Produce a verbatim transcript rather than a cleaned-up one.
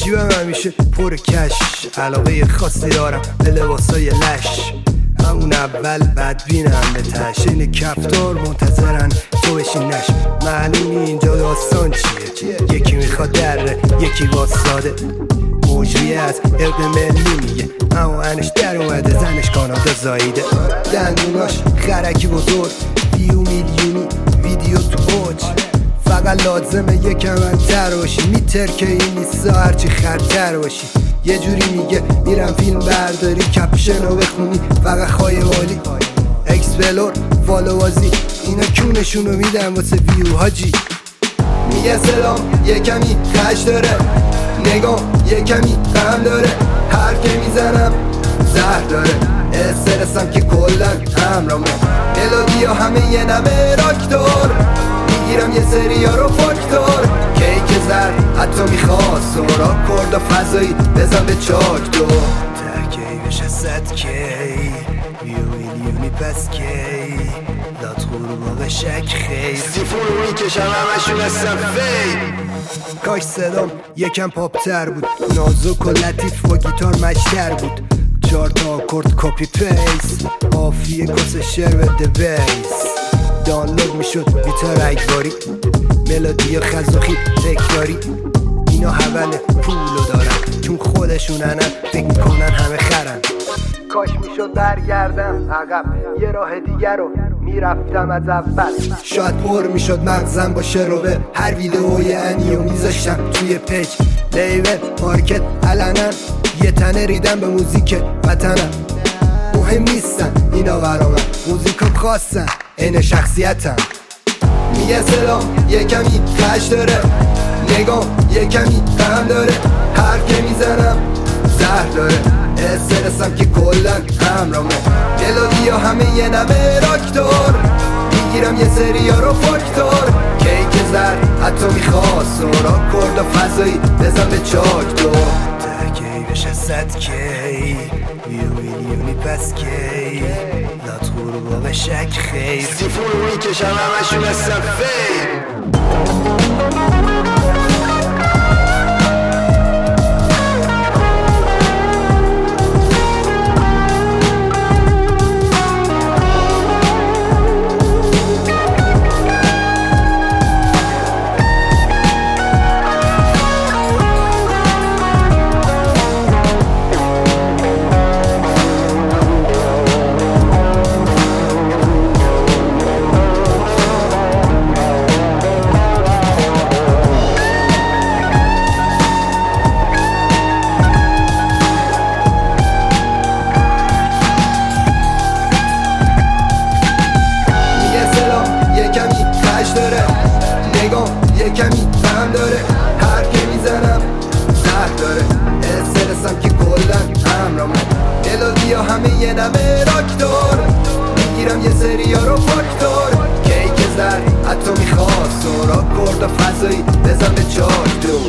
جیبم همیشه پر کش، علاقه خاصی دارم به لباسای لش. همون اول بدبینم به تش، این کفتار منتظرن تو بشینش. معلومی اینجا داستان چیه، یکی میخواد دره یکی واساده. موجوی از ارد ملی میگه اما انش در اومده، زنش کانادا زاییده. دندوناش خرکی بزرگ، ویو میلیونی ویدیو تو اوج. فقط لازمه یکم انتر باشی، میترکه این نیستا هرچی خرتر باشی. یه جوری میگه میرم فیلم برداری، کپشنو بخونی فقط خایوالی. اکسپلور فالووازی اینا کونشونو میدن واسه ویو حاجی. میگه سلام یه کمی خش داره، نگاه یه کمی غم داره. هر که میزنم زهر داره، استرسم که کلن همرامه. ملودی ها همه یه نمه راکتور، میگیرم یه سری ها رو فاکتور. کیک زر حتی میخواد سورا کرد و فضایی بزن به چاک تو. ترکی بشه ست کی ویو میلیونی پس کی لات غروبا شک خیلی سیفون رو میکشم همشون هستم فی. کاش صدام یکم پاپتر بود، نازک و لطیف با گیتار مجتر بود. چهار تا آکورد کپی پیس، قافیه کس شعر به دیویس. دانلود میشد گیتار اجباری، ملودی خزوخی تکراری. اینا حول پولو دارن چون خودشونن، فکر میکنن همه خرن. کاش میشد برگردم عقب، یه راه دیگر رو میرفتم از اول. شاید پر میشد مغزم با شروبه، هر ویدئوی انیو میذاشتم توی پیج. لیبل مارکت علنا یه تنه ریدم به موزیک وطنم. مهم نیستن اینا برامن، موزیکم خواستن این شخصیتم. میگه سلام یه کمی خش داره، نگاه یه کمی غم داره. هر که میزنم زهر داره، استرسم که کلن همرامه. ملودی ها همه یه نمه راکتور، میگیرم یه سری ها رو فاکتور. کیک زر حتی میخواد سورا کرد و فضایی بزن به چاک تو. ترکی بشه ست کی ویو میلیونی پس کی لات غروبا به شک خیر. سیفون رو میکشم همشون هستم فی.